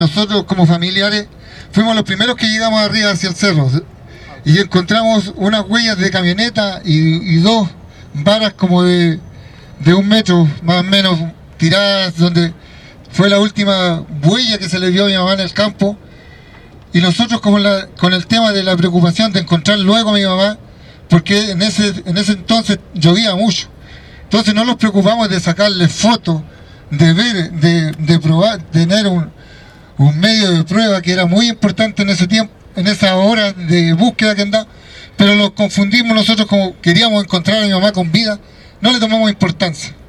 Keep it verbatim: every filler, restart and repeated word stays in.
Nosotros como familiares fuimos los primeros que llegamos arriba hacia el cerro y encontramos unas huellas de camioneta y, y dos varas como de, de un metro más o menos tiradas, donde fue la última huella que se le vio a mi mamá en el campo. Y nosotros como la, con el tema de la preocupación de encontrar luego a mi mamá, porque en ese, en ese entonces llovía mucho, entonces no nos preocupamos de sacarle fotos, de ver, de, de probar, de tener un un medio de prueba que era muy importante en ese tiempo, en esa hora de búsqueda que andaba, pero lo confundimos nosotros, como queríamos encontrar a mi mamá con vida, no le tomamos importancia.